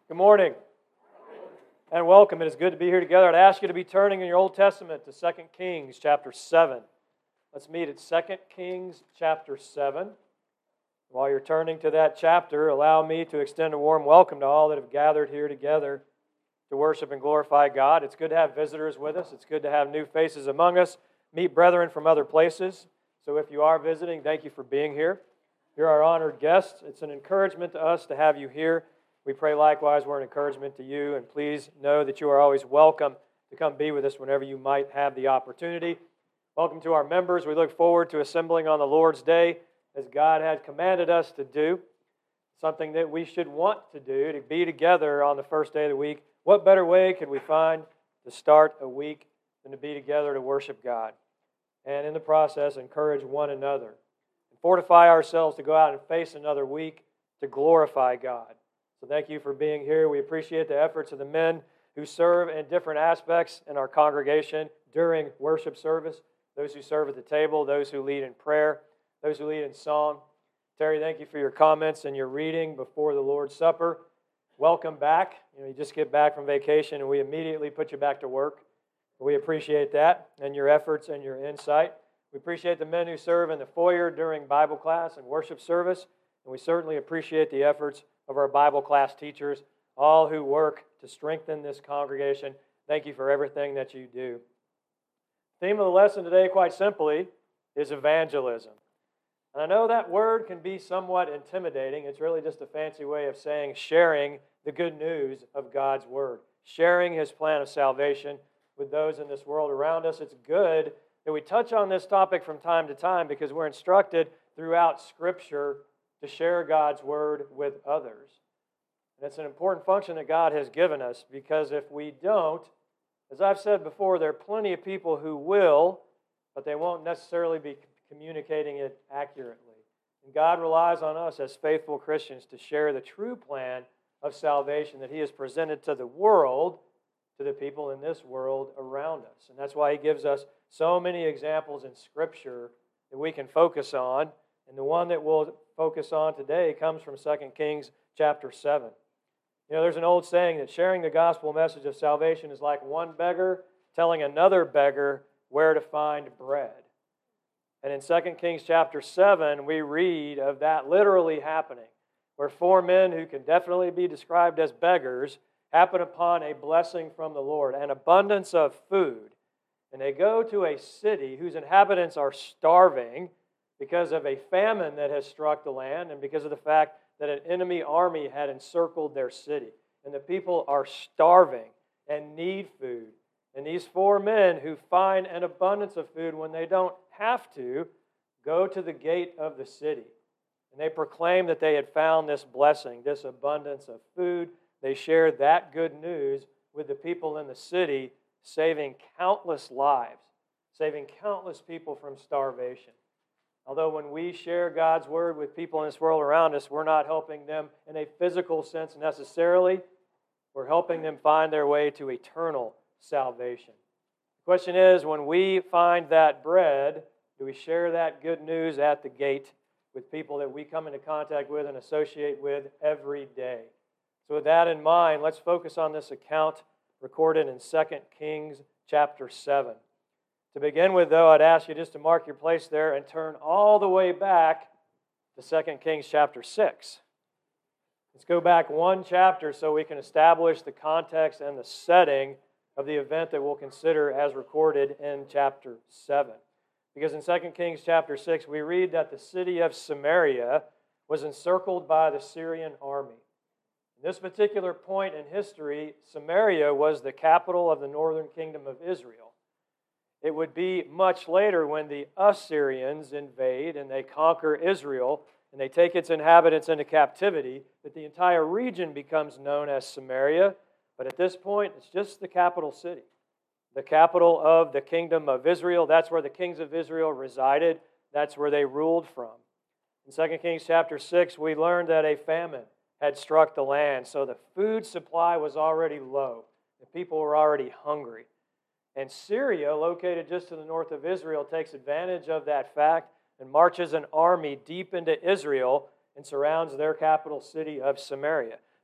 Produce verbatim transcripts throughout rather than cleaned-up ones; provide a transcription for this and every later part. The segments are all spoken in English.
Good morning and welcome. It is good to be here together. I'd ask you to be turning in your Old Testament to Second Kings chapter seven. Let's meet at Second Kings chapter seven. While you're turning to that chapter, allow me to extend a warm welcome to all that have gathered here together to worship and glorify God. It's good to have visitors with us. It's good to have new faces among us, meet brethren from other places. So if you are visiting, thank you for being here. You're our honored guests. It's an encouragement to us to have you here. We pray likewise we're an encouragement to you, and please know that you are always welcome to come be with us whenever you might have the opportunity. Welcome to our members. We look forward to assembling on the Lord's Day as God has commanded us to do, something that we should want to do, to be together on the first day of the week. What better way could we find to start a week than to be together to worship God and in the process encourage one another and fortify ourselves to go out and face another week to glorify God. So thank you for being here. We appreciate the efforts of the men who serve in different aspects in our congregation during worship service, those who serve at the table, those who lead in prayer, those who lead in song. Terry, thank you for your comments and your reading before the Lord's Supper. Welcome back. You know, you just get back from vacation and we immediately put you back to work. We appreciate that and your efforts and your insight. We appreciate the men who serve in the foyer during Bible class and worship service, and we certainly appreciate the efforts of our Bible class teachers, all who work to strengthen this congregation. Thank you for everything that you do. The theme of the lesson today, quite simply, is evangelism. And I know that word can be somewhat intimidating. It's really just a fancy way of saying sharing the good news of God's Word, sharing His plan of salvation with those in this world around us. It's good that we touch on this topic from time to time because we're instructed throughout Scripture to share God's Word with others. And it's an important function that God has given us, because if we don't, as I've said before, there are plenty of people who will, but they won't necessarily be communicating it accurately. And God relies on us as faithful Christians to share the true plan of salvation that He has presented to the world, to the people in this world around us. And that's why He gives us so many examples in Scripture that we can focus on. And the one that we'll focus on today comes from Second Kings chapter seven. You know, there's an old saying that sharing the gospel message of salvation is like one beggar telling another beggar where to find bread. And in Second Kings chapter seven, we read of that literally happening, where four men who can definitely be described as beggars happen upon a blessing from the Lord, an abundance of food. And they go to a city whose inhabitants are starving because of a famine that has struck the land and because of the fact that an enemy army had encircled their city. And the people are starving and need food. And these four men who find an abundance of food when they don't have to, go to the gate of the city. And they proclaim that they had found this blessing, this abundance of food. They shared that good news with the people in the city, saving countless lives, saving countless people from starvation. Although when we share God's Word with people in this world around us, we're not helping them in a physical sense necessarily. We're helping them find their way to eternal salvation. The question is, when we find that bread, do we share that good news at the gate with people that we come into contact with and associate with every day? So with that in mind, let's focus on this account recorded in Second Kings chapter seven. To begin with, though, I'd ask you just to mark your place there and turn all the way back to Second Kings chapter six. Let's go back one chapter so we can establish the context and the setting of the event that we'll consider as recorded in chapter seven. Because in Second Kings chapter six, we read that the city of Samaria was encircled by the Syrian army. In this particular point in history, Samaria was the capital of the northern kingdom of Israel. It would be much later when the Assyrians invade and they conquer Israel and they take its inhabitants into captivity that the entire region becomes known as Samaria. But at this point, it's just the capital city, the capital of the kingdom of Israel. That's where the kings of Israel resided. That's where they ruled from. In Second Kings chapter six, we learned that a famine had struck the land, so the food supply was already low. The people were already hungry. And Syria, located just to the north of Israel, takes advantage of that fact and marches an army deep into Israel and surrounds their capital city of Samaria.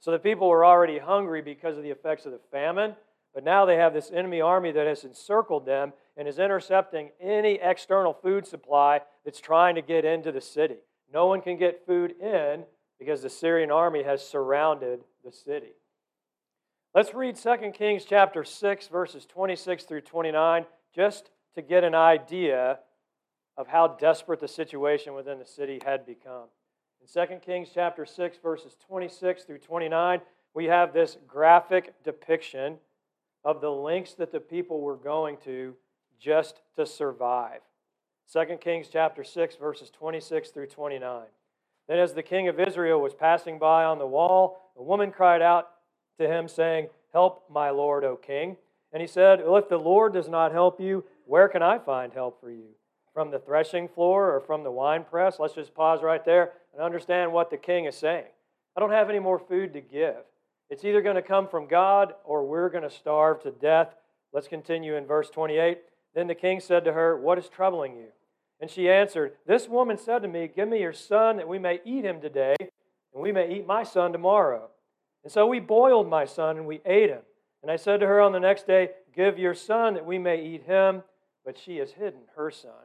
So the people were already hungry because of the effects of the famine, but now they have this enemy army that has encircled them and is intercepting any external food supply that's trying to get into the city. No one can get food in because the Syrian army has surrounded the city. Let's read Second Kings chapter six, verses twenty-six through twenty-nine, just to get an idea of how desperate the situation within the city had become. In Second Kings chapter six, verses twenty-six through twenty-nine, we have this graphic depiction of the lengths that the people were going to just to survive. Second Kings chapter six, verses twenty-six through twenty-nine. Then as the king of Israel was passing by on the wall, a woman cried out to him, saying, "Help, my lord, O king." And he said, "Well, if the Lord does not help you, where can I find help for you? From the threshing floor or from the winepress?" Let's just pause right there and understand what the king is saying. I don't have any more food to give. It's either going to come from God or we're going to starve to death. Let's continue in verse twenty-eight. Then the king said to her, "What is troubling you?" And she answered, "This woman said to me, 'Give me your son that we may eat him today, and we may eat my son tomorrow.' And so we boiled my son and we ate him. And I said to her on the next day, 'Give your son that we may eat him.' But she has hidden her son."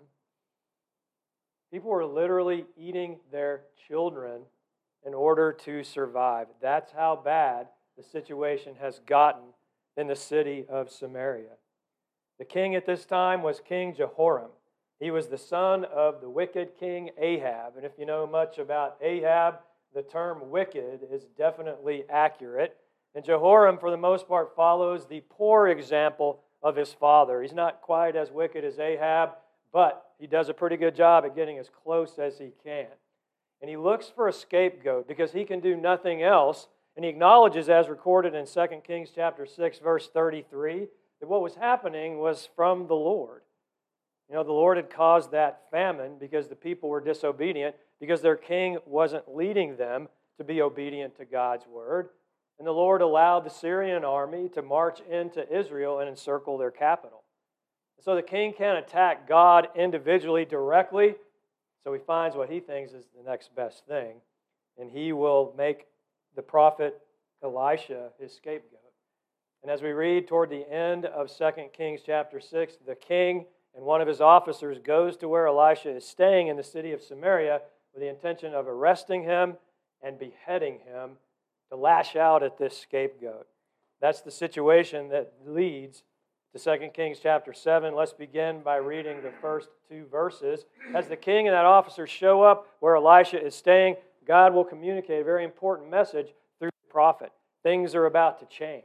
People were literally eating their children in order to survive. That's how bad the situation has gotten in the city of Samaria. The king at this time was King Jehoram. He was the son of the wicked king Ahab. And if you know much about Ahab, the term wicked is definitely accurate. And Jehoram, for the most part, follows the poor example of his father. He's not quite as wicked as Ahab, but he does a pretty good job at getting as close as he can. And he looks for a scapegoat because he can do nothing else. And he acknowledges, as recorded in Second Kings chapter six, verse thirty-three, that what was happening was from the Lord. You know, the Lord had caused that famine because the people were disobedient, because their king wasn't leading them to be obedient to God's word. And the Lord allowed the Syrian army to march into Israel and encircle their capital. So the king can't attack God individually directly, so he finds what he thinks is the next best thing, and he will make the prophet Elisha his scapegoat. And as we read toward the end of Second Kings chapter six, the king and one of his officers goes to where Elisha is staying in the city of Samaria with the intention of arresting him and beheading him to lash out at this scapegoat. That's the situation that leads to Second Kings chapter seven. Let's begin by reading the first two verses. As the king and that officer show up where Elisha is staying, God will communicate a very important message through the prophet. Things are about to change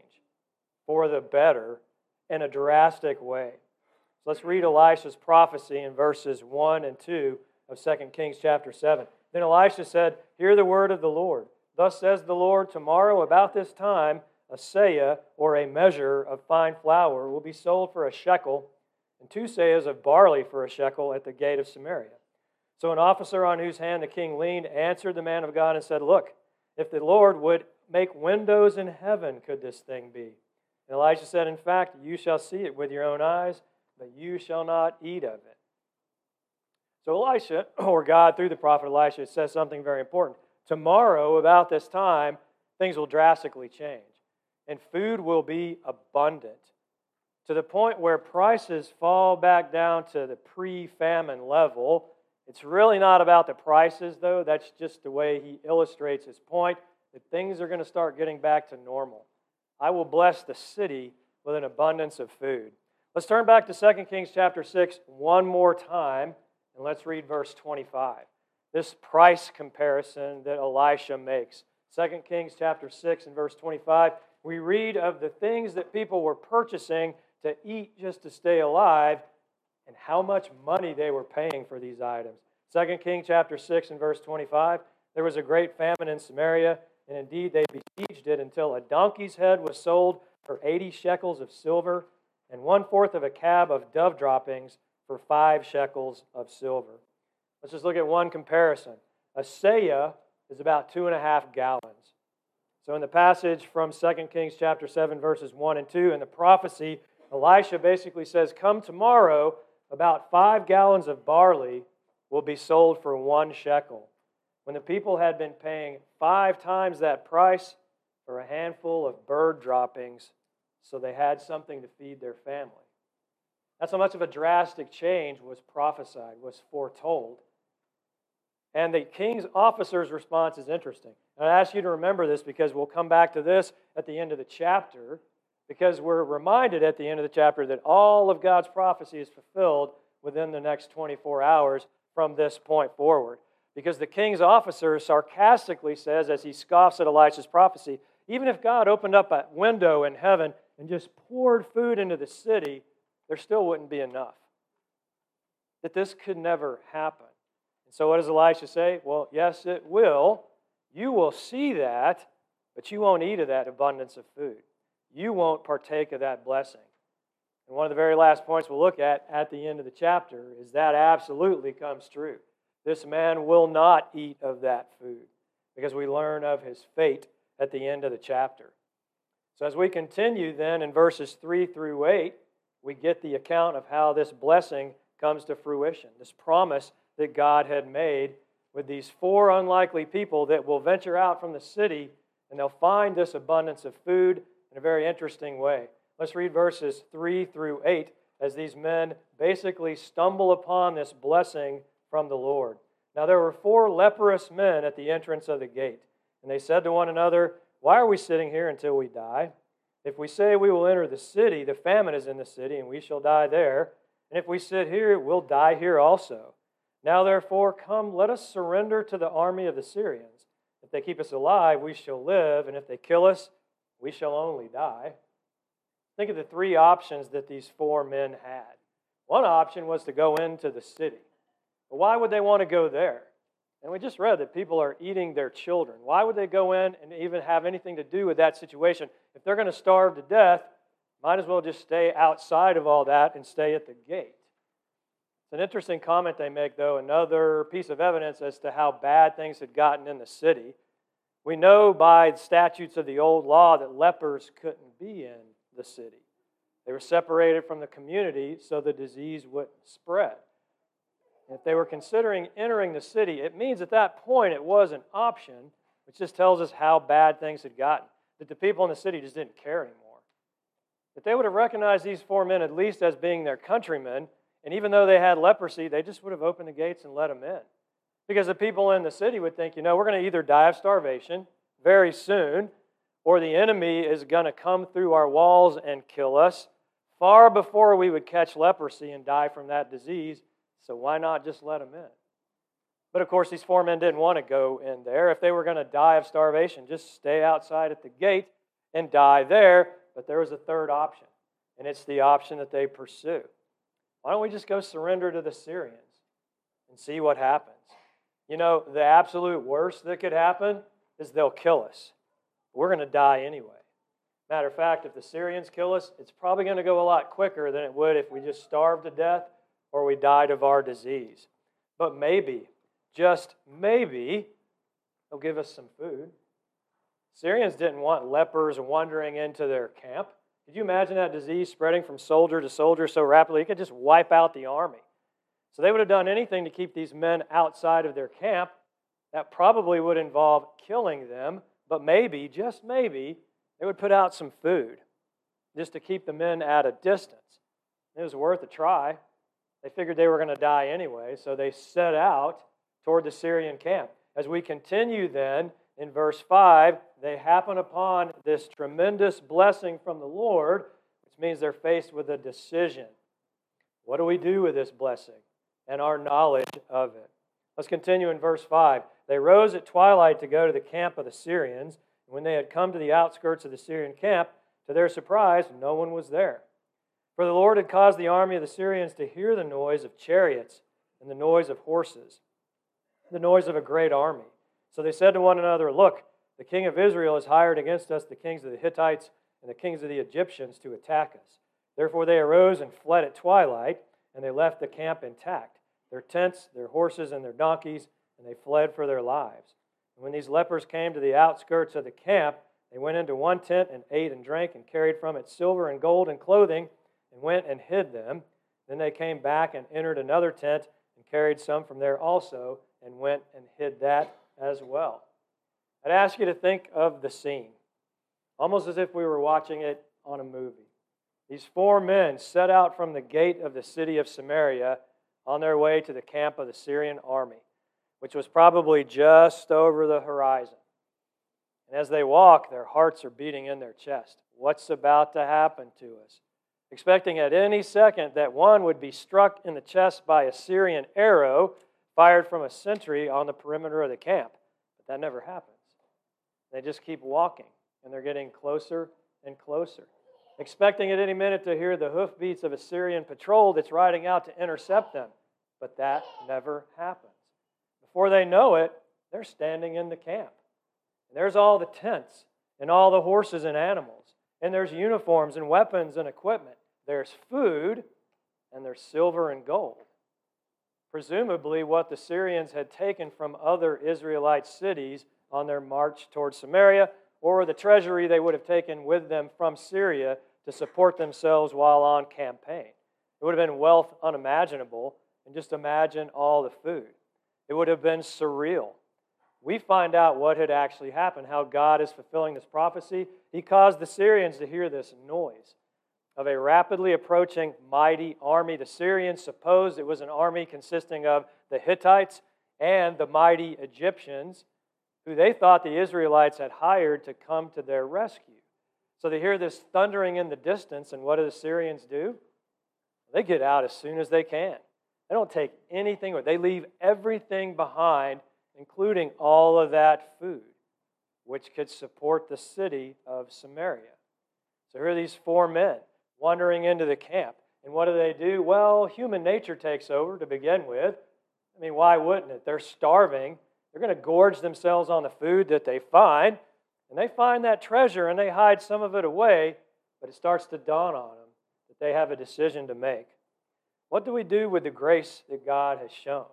for the better in a drastic way. So let's read Elisha's prophecy in verses one and two of Second Kings chapter seven. Then Elisha said, "Hear the word of the Lord. Thus says the Lord, tomorrow about this time, a seah, or a measure of fine flour, will be sold for a shekel, and two seahs of barley for a shekel at the gate of Samaria." So an officer on whose hand the king leaned answered the man of God and said, "Look, if the Lord would make windows in heaven, could this thing be?" And Elisha said, "In fact, you shall see it with your own eyes, but you shall not eat of it." So Elisha, or God through the prophet Elisha, says something very important. Tomorrow, about this time, things will drastically change. And food will be abundant to the point where prices fall back down to the pre-famine level. It's really not about the prices, though. That's just the way he illustrates his point, that things are going to start getting back to normal. I will bless the city with an abundance of food. Let's turn back to Second Kings chapter six one more time, and let's read verse twenty-five. This price comparison that Elisha makes. Second Kings chapter six and verse twenty-five, we read of the things that people were purchasing to eat just to stay alive and how much money they were paying for these items. Second Kings chapter six and verse twenty-five, there was a great famine in Samaria, and indeed they besieged it until a donkey's head was sold for eighty shekels of silver and one-fourth of a cab of dove droppings for five shekels of silver. Let's just look at one comparison. A seah is about two and a half gallons. So in the passage from Second Kings chapter seven, verses one and two, in the prophecy, Elisha basically says, come tomorrow, about five gallons of barley will be sold for one shekel. When the people had been paying five times that price, for a handful of bird droppings so they had something to feed their family. That's how much of a drastic change was prophesied, was foretold. And the king's officer's response is interesting. And I ask you to remember this because we'll come back to this at the end of the chapter, because we're reminded at the end of the chapter that all of God's prophecy is fulfilled within the next twenty-four hours from this point forward. Because the king's officer sarcastically says, as he scoffs at Elisha's prophecy, even if God opened up a window in heaven and just poured food into the city, there still wouldn't be enough. That this could never happen. And so what does Elisha say? Well, yes, it will. You will see that, but you won't eat of that abundance of food. You won't partake of that blessing. And one of the very last points we'll look at at the end of the chapter is that absolutely comes true. This man will not eat of that food because we learn of his fate at the end of the chapter. So as we continue then in verses three through eight, we get the account of how this blessing comes to fruition, this promise that God had made with these four unlikely people that will venture out from the city and they'll find this abundance of food in a very interesting way. Let's read verses three through eight as these men basically stumble upon this blessing from the Lord. Now there were four leprous men at the entrance of the gate, and they said to one another, "Why are we sitting here until we die? If we say we will enter the city, the famine is in the city, and we shall die there. And if we sit here, we'll die here also. Now therefore, come, let us surrender to the army of the Syrians. If they keep us alive, we shall live, and if they kill us, we shall only die." Think of the three options that these four men had. One option was to go into the city. But why would they want to go there? And we just read that people are eating their children. Why would they go in and even have anything to do with that situation? If they're going to starve to death, might as well just stay outside of all that and stay at the gate. It's an interesting comment they make, though, another piece of evidence as to how bad things had gotten in the city. We know by the statutes of the old law that lepers couldn't be in the city. They were separated from the community so the disease wouldn't spread. If they were considering entering the city, it means at that point it was an option, which just tells us how bad things had gotten. That the people in the city just didn't care anymore. That they would have recognized these four men at least as being their countrymen, and even though they had leprosy, they just would have opened the gates and let them in. Because the people in the city would think, you know, we're going to either die of starvation very soon, or the enemy is going to come through our walls and kill us far before we would catch leprosy and die from that disease. So why not just let them in? But of course, these four men didn't want to go in there. If they were going to die of starvation, just stay outside at the gate and die there. But there was a third option, and it's the option that they pursue. Why don't we just go surrender to the Syrians and see what happens? You know, the absolute worst that could happen is they'll kill us. We're going to die anyway. Matter of fact, if the Syrians kill us, it's probably going to go a lot quicker than it would if we just starved to death or we died of our disease. But maybe, just maybe, they'll give us some food. Syrians didn't want lepers wandering into their camp. Could you imagine that disease spreading from soldier to soldier so rapidly? It could just wipe out the army. So they would have done anything to keep these men outside of their camp. That probably would involve killing them, but maybe, just maybe, they would put out some food just to keep the men at a distance. It was worth a try. They figured they were going to die anyway, so they set out toward the Syrian camp. As we continue then, in verse five, they happen upon this tremendous blessing from the Lord, which means they're faced with a decision. What do we do with this blessing and our knowledge of it? Let's continue in verse five. They rose at twilight to go to the camp of the Syrians. When they had come to the outskirts of the Syrian camp, to their surprise, no one was there. For the Lord had caused the army of the Syrians to hear the noise of chariots and the noise of horses, the noise of a great army. So they said to one another, "Look, the king of Israel has hired against us the kings of the Hittites and the kings of the Egyptians to attack us." Therefore they arose and fled at twilight, and they left the camp intact, their tents, their horses, and their donkeys, and they fled for their lives. And when these lepers came to the outskirts of the camp, they went into one tent and ate and drank and carried from it silver and gold and clothing, and went and hid them. Then they came back and entered another tent and carried some from there also and went and hid that as well. I'd ask you to think of the scene. almost as if we were watching it on a movie. These four men set out from the gate of the city of Samaria on their way to the camp of the Syrian army, which was probably just over the horizon. And as they walk, their hearts are beating in their chest. What's about to happen to us? Expecting at any second that one would be struck in the chest by a Syrian arrow fired from a sentry on the perimeter of the camp. But that never happens. They just keep walking, and they're getting closer and closer, expecting at any minute to hear the hoofbeats of a Syrian patrol that's riding out to intercept them. But that never happens. Before they know it, they're standing in the camp. And there's all the tents and all the horses and animals. And there's uniforms and weapons and equipment. There's food and there's silver and gold. Presumably what the Syrians had taken from other Israelite cities on their march towards Samaria, or the treasury they would have taken with them from Syria to support themselves while on campaign. It would have been wealth unimaginable, and just imagine all the food. It would have been surreal. We find out what had actually happened, how God is fulfilling this prophecy. He caused the Syrians to hear this noise of a rapidly approaching mighty army. The Syrians supposed it was an army consisting of the Hittites and the mighty Egyptians, who they thought the Israelites had hired to come to their rescue. So they hear this thundering in the distance, and what do the Syrians do? They get out as soon as they can. They don't take anything with. They leave everything behind, including all of that food, which could support the city of Samaria. So here are these four men wandering into the camp. And what do they do? Well, human nature takes over to begin with. I mean, why wouldn't it? They're starving. They're going to gorge themselves on the food that they find. And they find that treasure and they hide some of it away, but it starts to dawn on them that they have a decision to make. What do we do with the grace that God has shown?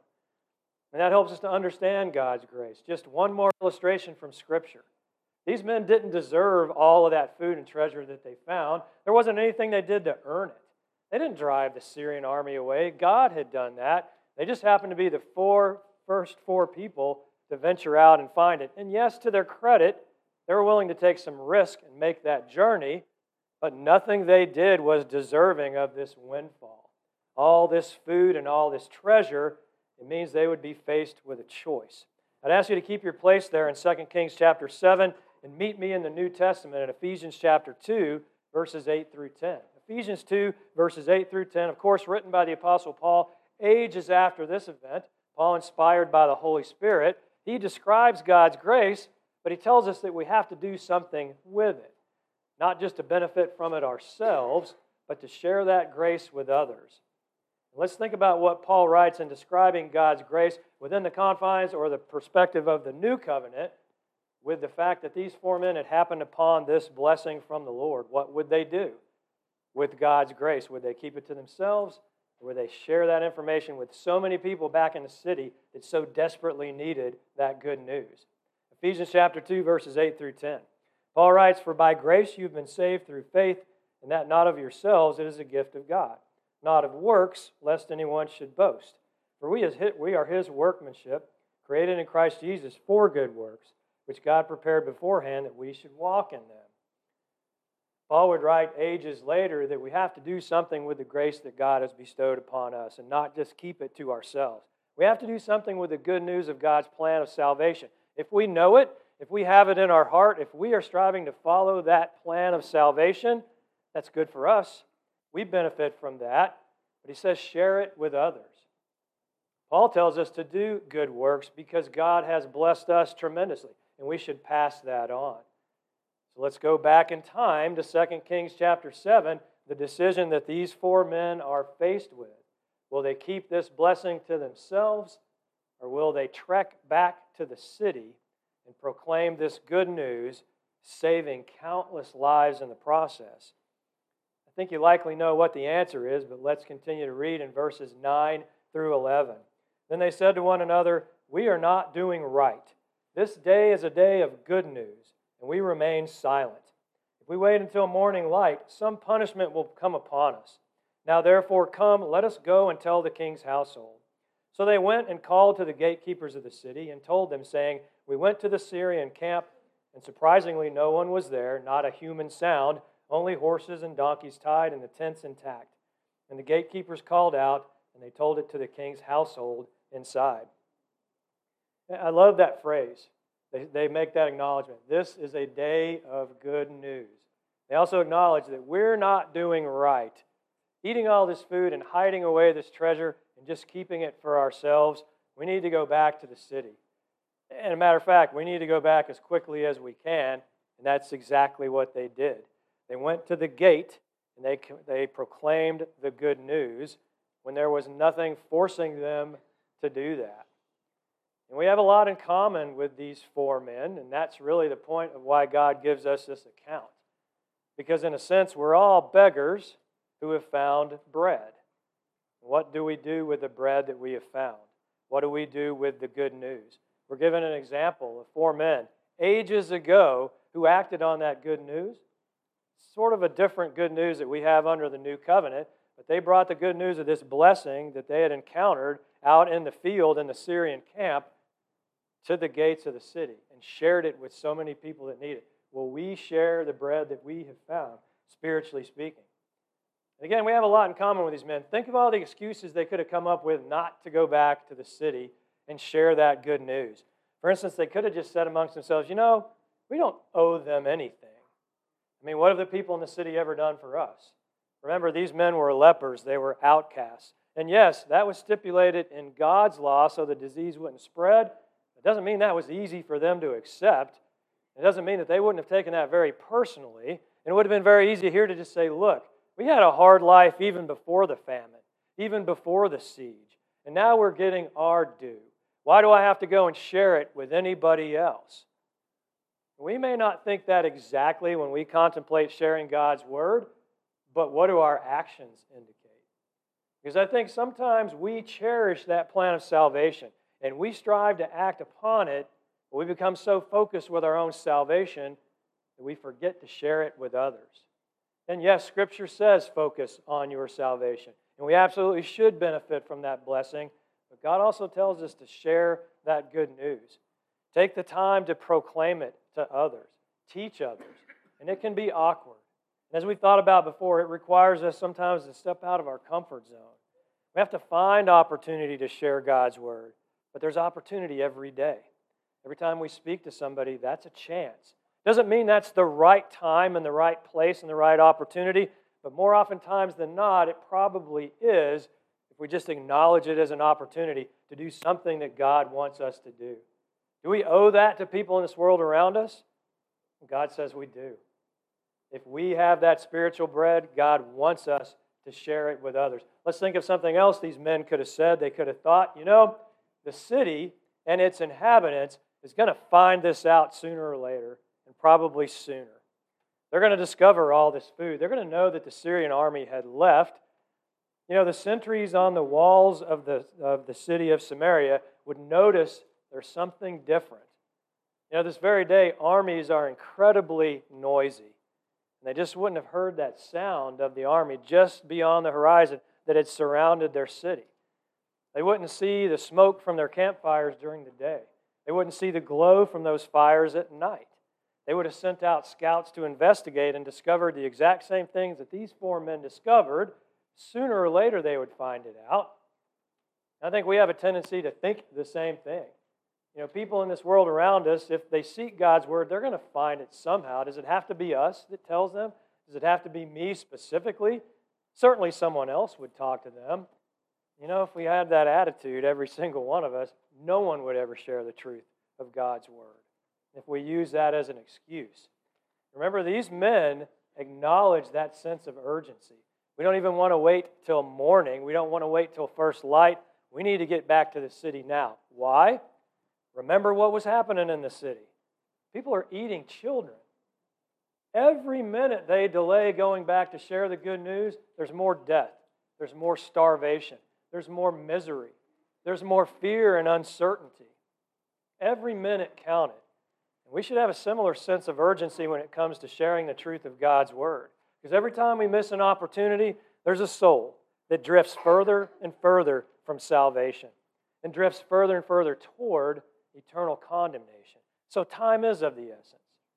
And that helps us to understand God's grace. Just one more illustration from Scripture. These men didn't deserve all of that food and treasure that they found. There wasn't anything they did to earn it. They didn't drive the Syrian army away. God had done that. They just happened to be the four, first four people to venture out and find it. And yes, to their credit, they were willing to take some risk and make that journey, but nothing they did was deserving of this windfall. All this food and all this treasure, it means they would be faced with a choice. I'd ask you to keep your place there in Second Kings chapter seven and meet me in the New Testament in Ephesians chapter two, verses eight through ten. Ephesians two, verses eight through ten, of course, written by the Apostle Paul ages after this event. Paul, inspired by the Holy Spirit, he describes God's grace, but he tells us that we have to do something with it. Not just to benefit from it ourselves, but to share that grace with others. Let's think about what Paul writes in describing God's grace within the confines or the perspective of the new covenant, with the fact that these four men had happened upon this blessing from the Lord. What would they do with God's grace? Would they keep it to themselves, or would they share that information with so many people back in the city that so desperately needed that good news? Ephesians chapter two, verses eight through ten. Paul writes, "For by grace you've been saved through faith, and that not of yourselves, it is a gift of God. Not of works, lest anyone should boast. For we, as hit, we are His workmanship, created in Christ Jesus for good works, which God prepared beforehand that we should walk in them." Paul would write ages later that we have to do something with the grace that God has bestowed upon us and not just keep it to ourselves. We have to do something with the good news of God's plan of salvation. If we know it, if we have it in our heart, if we are striving to follow that plan of salvation, that's good for us. We benefit from that, but he says share it with others. Paul tells us to do good works because God has blessed us tremendously, and we should pass that on. So let's go back in time to Second Kings chapter seven, the decision that these four men are faced with. Will they keep this blessing to themselves, or will they trek back to the city and proclaim this good news, saving countless lives in the process? I think you likely know what the answer is, but let's continue to read in verses nine through eleven. Then they said to one another, "We are not doing right. This day is a day of good news, and we remain silent. If we wait until morning light, some punishment will come upon us. Now therefore come, let us go and tell the king's household." So they went and called to the gatekeepers of the city and told them, saying, "We went to the Syrian camp, And surprisingly, no one was there, not a human sound, only horses and donkeys tied and the tents intact. And the gatekeepers called out, and they told it to the king's household inside. I love that phrase. They, they make that acknowledgement. This is a day of good news. They also acknowledge that we're not doing right. Eating all this food and hiding away this treasure and just keeping it for ourselves, we need to go back to the city. And a matter of fact, we need to go back as quickly as we can, and that's exactly what they did. They went to the gate, and they, they proclaimed the good news when there was nothing forcing them to do that. And we have a lot in common with these four men, and that's really the point of why God gives us this account. Because in a sense, we're all beggars who have found bread. What do we do with the bread that we have found? What do we do with the good news? We're given an example of four men ages ago who acted on that good news. Sort of a different good news that we have under the new covenant, but they brought the good news of this blessing that they had encountered out in the field in the Syrian camp to the gates of the city and shared it with so many people that need it. Will we share the bread that we have found, spiritually speaking? And again, we have a lot in common with these men. Think of all the excuses they could have come up with not to go back to the city and share that good news. For instance, they could have just said amongst themselves, you know, we don't owe them anything. I mean, what have the people in the city ever done for us? Remember, these men were lepers. They were outcasts. And yes, that was stipulated in God's law so the disease wouldn't spread. It doesn't mean that was easy for them to accept. It doesn't mean that they wouldn't have taken that very personally. And it would have been very easy here to just say, look, we had a hard life even before the famine, even before the siege. And now we're getting our due. Why do I have to go and share it with anybody else? We may not think that exactly when we contemplate sharing God's Word, but what do our actions indicate? Because I think sometimes we cherish that plan of salvation and we strive to act upon it, but we become so focused with our own salvation that we forget to share it with others. And yes, Scripture says focus on your salvation, and we absolutely should benefit from that blessing, but God also tells us to share that good news. Take the time to proclaim it to others, teach others, and it can be awkward. And as we thought about before, it requires us sometimes to step out of our comfort zone. We have to find opportunity to share God's Word, but there's opportunity every day. Every time we speak to somebody, that's a chance. Doesn't mean that's the right time and the right place and the right opportunity, but more oftentimes than not, it probably is if we just acknowledge it as an opportunity to do something that God wants us to do. Do we owe that to people in this world around us? God says we do. If we have that spiritual bread, God wants us to share it with others. Let's think of something else these men could have said. They could have thought, you know, the city and its inhabitants is going to find this out sooner or later, and probably sooner. They're going to discover all this food. They're going to know that the Syrian army had left. You know, the sentries on the walls of the, of the city of Samaria would notice there's something different. You know, this very day, armies are incredibly noisy. And they just wouldn't have heard that sound of the army just beyond the horizon that had surrounded their city. They wouldn't see the smoke from their campfires during the day. They wouldn't see the glow from those fires at night. They would have sent out scouts to investigate and discovered the exact same things that these four men discovered. Sooner or later, they would find it out. I think we have a tendency to think the same thing. You know, people in this world around us, if they seek God's Word, they're going to find it somehow. Does it have to be us that tells them? Does it have to be me specifically? Certainly someone else would talk to them. You know, if we had that attitude, every single one of us, no one would ever share the truth of God's Word. If we use that as an excuse. Remember, these men acknowledge that sense of urgency. We don't even want to wait till morning. We don't want to wait till first light. We need to get back to the city now. Why? Remember what was happening in the city. People are eating children. Every minute they delay going back to share the good news, there's more death. There's more starvation. There's more misery. There's more fear and uncertainty. Every minute counted. And we should have a similar sense of urgency when it comes to sharing the truth of God's Word. Because every time we miss an opportunity, there's a soul that drifts further and further from salvation and drifts further and further toward eternal condemnation. So time is of the essence.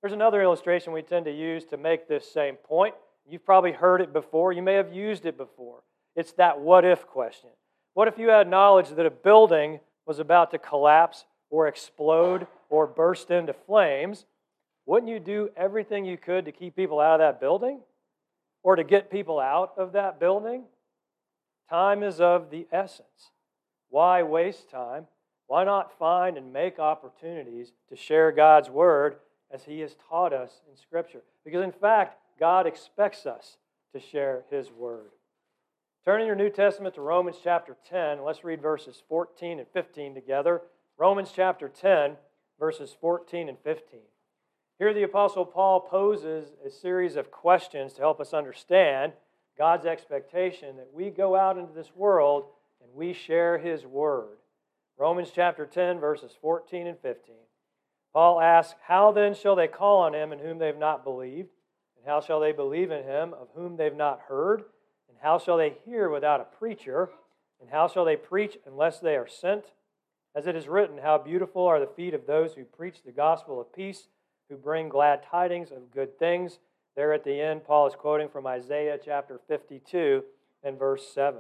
There's another illustration we tend to use to make this same point. You've probably heard it before. You may have used it before. It's that what if question. What if you had knowledge that a building was about to collapse or explode or burst into flames? Wouldn't you do everything you could to keep people out of that building or to get people out of that building? Time is of the essence. Why waste time? Why not find and make opportunities to share God's Word as He has taught us in Scripture? Because in fact, God expects us to share His Word. Turn in your New Testament to Romans chapter ten. Let's read verses fourteen and fifteen together. Romans chapter ten, verses fourteen and fifteen. Here the Apostle Paul poses a series of questions to help us understand God's expectation that we go out into this world and we share His Word. Romans chapter ten, verses fourteen and fifteen. Paul asks, "How then shall they call on Him in whom they have not believed? And how shall they believe in Him of whom they have not heard? And how shall they hear without a preacher? And how shall they preach unless they are sent? As it is written, how beautiful are the feet of those who preach the gospel of peace, who bring glad tidings of good things." There at the end, Paul is quoting from Isaiah chapter fifty-two and verse seven.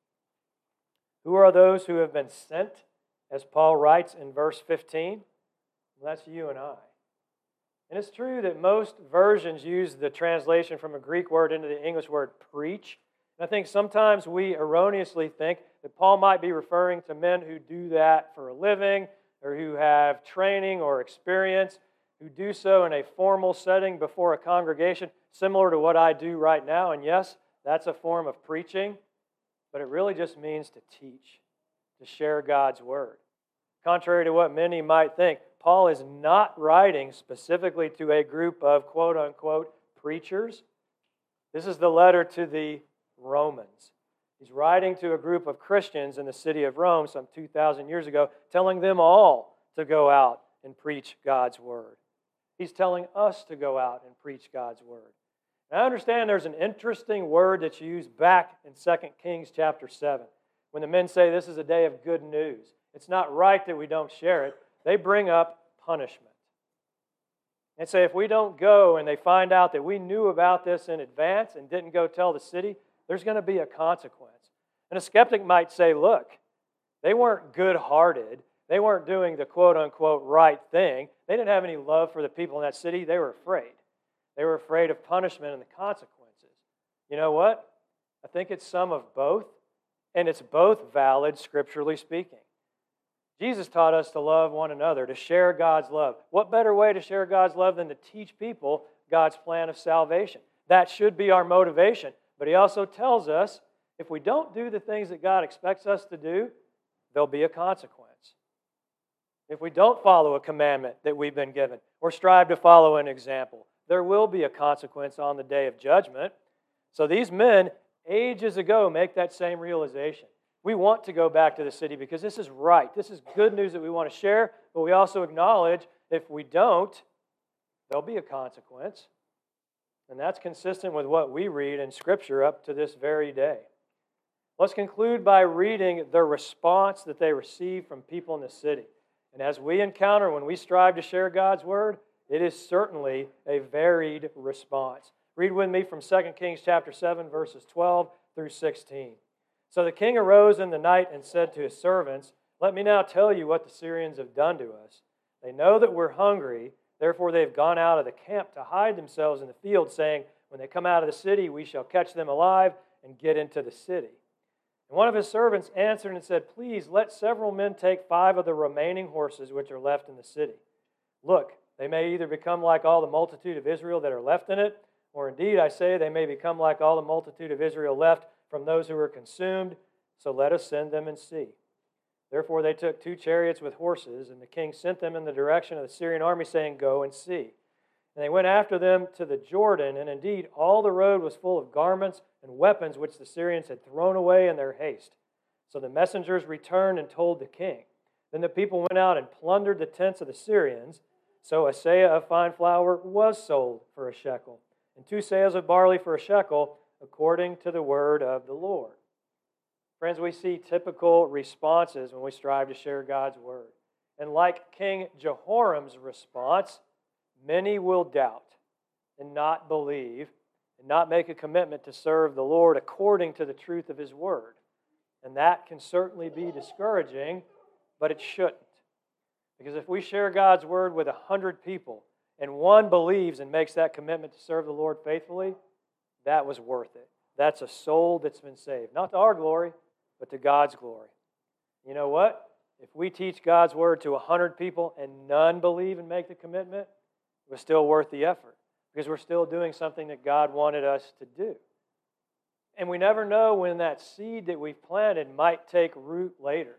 Who are those who have been sent, as Paul writes in verse fifteen? Well, that's you and I. And it's true that most versions use the translation from a Greek word into the English word preach. And I think sometimes we erroneously think that Paul might be referring to men who do that for a living or who have training or experience, who do so in a formal setting before a congregation, similar to what I do right now. And yes, that's a form of preaching, but it really just means to teach, to share God's Word. Contrary to what many might think, Paul is not writing specifically to a group of quote-unquote preachers. This is the letter to the Romans. He's writing to a group of Christians in the city of Rome some two thousand years ago, telling them all to go out and preach God's Word. He's telling us to go out and preach God's Word. And I understand there's an interesting word that's used back in Second Kings chapter seven. When the men say this is a day of good news, it's not right that we don't share it. They bring up punishment. And say if we don't go and they find out that we knew about this in advance and didn't go tell the city, there's going to be a consequence. And a skeptic might say, look, they weren't good-hearted. They weren't doing the quote-unquote right thing. They didn't have any love for the people in that city. They were afraid. They were afraid of punishment and the consequences. You know what? I think it's some of both, and it's both valid, scripturally speaking. Jesus taught us to love one another, to share God's love. What better way to share God's love than to teach people God's plan of salvation? That should be our motivation. But He also tells us if we don't do the things that God expects us to do, there'll be a consequence. If we don't follow a commandment that we've been given or strive to follow an example, there will be a consequence on the day of judgment. So these men, ages ago, make that same realization. We want to go back to the city because this is right. This is good news that we want to share, but we also acknowledge if we don't, there'll be a consequence. And that's consistent with what we read in Scripture up to this very day. Let's conclude by reading the response that they received from people in the city. And as we encounter when we strive to share God's Word, it is certainly a varied response. Read with me from Second Kings chapter seven, verses twelve through sixteen. So the king arose in the night and said to his servants, "Let me now tell you what the Syrians have done to us. They know that we're hungry, therefore they have gone out of the camp to hide themselves in the field, saying, when they come out of the city, we shall catch them alive and get into the city." And one of his servants answered and said, "Please let several men take five of the remaining horses which are left in the city. Look, they may either become like all the multitude of Israel that are left in it, or indeed, I say, they may become like all the multitude of Israel left from those who were consumed, so let us send them and see." Therefore they took two chariots with horses, and the king sent them in the direction of the Syrian army, saying, "Go and see." And they went after them to the Jordan, and indeed all the road was full of garments and weapons which the Syrians had thrown away in their haste. So the messengers returned and told the king. Then the people went out and plundered the tents of the Syrians. So a seah of fine flour was sold for a shekel, and two seahs of barley for a shekel, according to the word of the Lord. Friends, we see typical responses when we strive to share God's Word. And like King Jehoram's response, many will doubt and not believe and not make a commitment to serve the Lord according to the truth of His Word. And that can certainly be discouraging, but it shouldn't. Because if we share God's Word with a hundred people and one believes and makes that commitment to serve the Lord faithfully, that was worth it. That's a soul that's been saved. Not to our glory, but to God's glory. You know what? If we teach God's Word to a hundred people and none believe and make the commitment, it was still worth the effort. Because we're still doing something that God wanted us to do. And we never know when that seed that we've planted might take root later.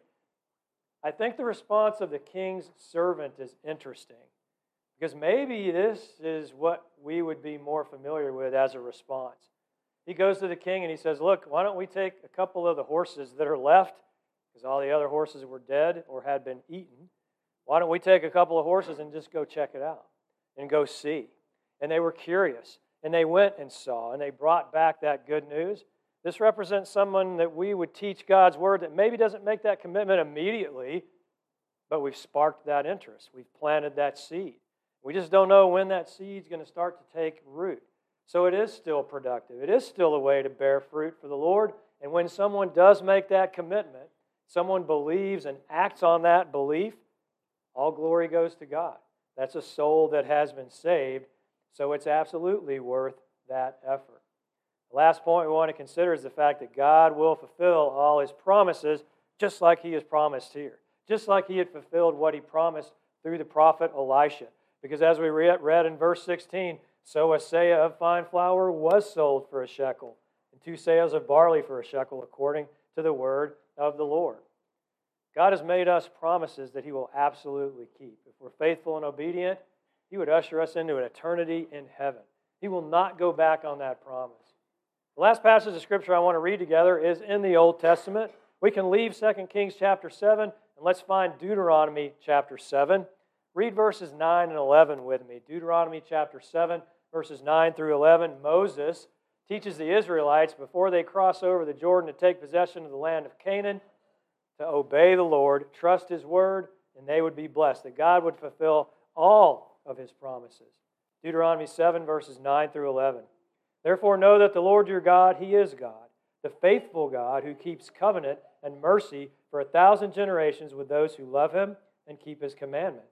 I think the response of the king's servant is interesting. Because maybe this is what we would be more familiar with as a response. He goes to the king and he says, look, why don't we take a couple of the horses that are left, because all the other horses were dead or had been eaten. Why don't we take a couple of horses and just go check it out and go see? And they were curious, and they went and saw, and they brought back that good news. This represents someone that we would teach God's Word that maybe doesn't make that commitment immediately, but we've sparked that interest. We've planted that seed. We just don't know when that seed's going to start to take root. So it is still productive. It is still a way to bear fruit for the Lord. And when someone does make that commitment, someone believes and acts on that belief, all glory goes to God. That's a soul that has been saved, so it's absolutely worth that effort. The last point we want to consider is the fact that God will fulfill all His promises just like He has promised here. Just like He had fulfilled what He promised through the prophet Elisha. Because as we read in verse sixteen, so a seah of fine flour was sold for a shekel, and two seahs of barley for a shekel, according to the word of the Lord. God has made us promises that He will absolutely keep. If we're faithful and obedient, He would usher us into an eternity in heaven. He will not go back on that promise. The last passage of Scripture I want to read together is in the Old Testament. We can leave Second Kings chapter seven, and let's find Deuteronomy chapter seven. Read verses nine and eleven with me. Deuteronomy chapter seven, verses nine through eleven. Moses teaches the Israelites before they cross over the Jordan to take possession of the land of Canaan to obey the Lord, trust His word, and they would be blessed, that God would fulfill all of His promises. Deuteronomy seven, verses nine through eleven. Therefore know that the Lord your God, He is God, the faithful God who keeps covenant and mercy for a thousand generations with those who love Him and keep His commandments.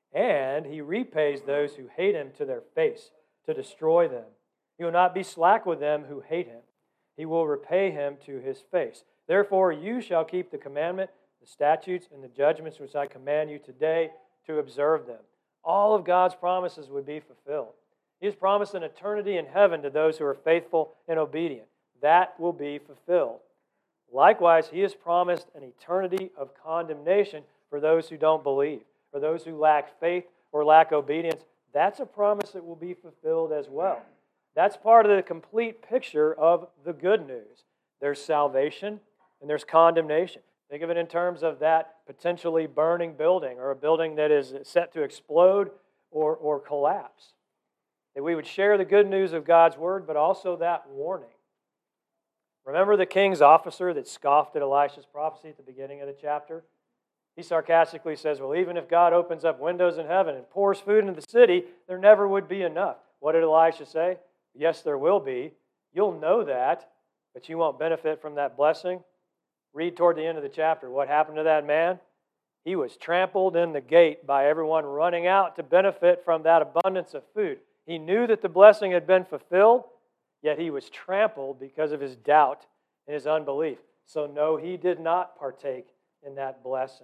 And He repays those who hate Him to their face, to destroy them. He will not be slack with them who hate Him. He will repay him to His face. Therefore you shall keep the commandment, the statutes, and the judgments which I command you today to observe them. All of God's promises would be fulfilled. He has promised an eternity in heaven to those who are faithful and obedient. That will be fulfilled. Likewise, He has promised an eternity of condemnation for those who don't believe, for those who lack faith or lack obedience. That's a promise that will be fulfilled as well. That's part of the complete picture of the good news. There's salvation and there's condemnation. Think of it in terms of that potentially burning building or a building that is set to explode or, or collapse. That we would share the good news of God's Word, but also that warning. Remember the king's officer that scoffed at Elisha's prophecy at the beginning of the chapter? He sarcastically says, well, even if God opens up windows in heaven and pours food into the city, there never would be enough. What did Elisha say? Yes, there will be. You'll know that, but you won't benefit from that blessing. Read toward the end of the chapter. What happened to that man? He was trampled in the gate by everyone running out to benefit from that abundance of food. He knew that the blessing had been fulfilled, yet he was trampled because of his doubt and his unbelief. So no, he did not partake in that blessing.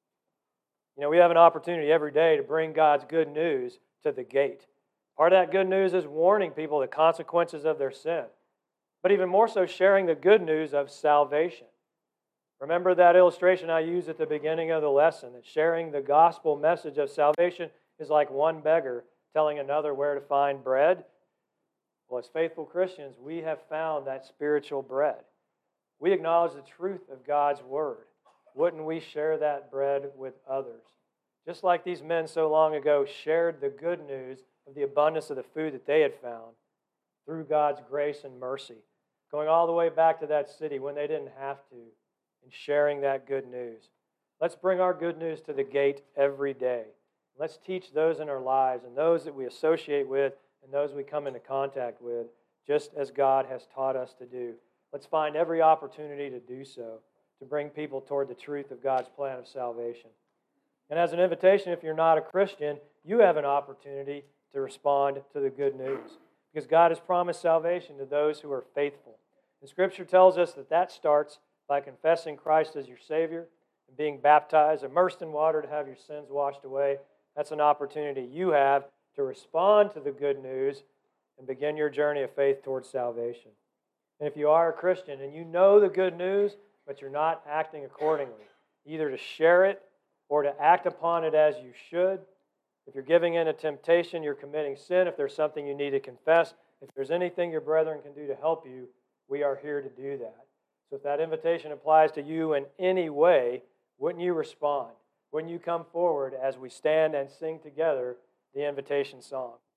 You know, we have an opportunity every day to bring God's good news to the gate. Part of that good news is warning people the consequences of their sin, but even more so sharing the good news of salvation. Remember that illustration I used at the beginning of the lesson, that sharing the gospel message of salvation is like one beggar telling another where to find bread? Well, as faithful Christians, we have found that spiritual bread. We acknowledge the truth of God's Word. Wouldn't we share that bread with others? Just like these men so long ago shared the good news of the abundance of the food that they had found through God's grace and mercy, going all the way back to that city when they didn't have to, and sharing that good news. Let's bring our good news to the gate every day. Let's teach those in our lives and those that we associate with and those we come into contact with, just as God has taught us to do. Let's find every opportunity to do so, to bring people toward the truth of God's plan of salvation. And as an invitation, if you're not a Christian, you have an opportunity to respond to the good news, because God has promised salvation to those who are faithful. And Scripture tells us that that starts by confessing Christ as your Savior and being baptized, immersed in water to have your sins washed away. That's an opportunity you have to respond to the good news and begin your journey of faith towards salvation. And if you are a Christian and you know the good news, but you're not acting accordingly, either to share it or to act upon it as you should, if you're giving in to temptation, you're committing sin, if there's something you need to confess, if there's anything your brethren can do to help you, we are here to do that. So if that invitation applies to you in any way, wouldn't you respond? Wouldn't you come forward as we stand and sing together the invitation song?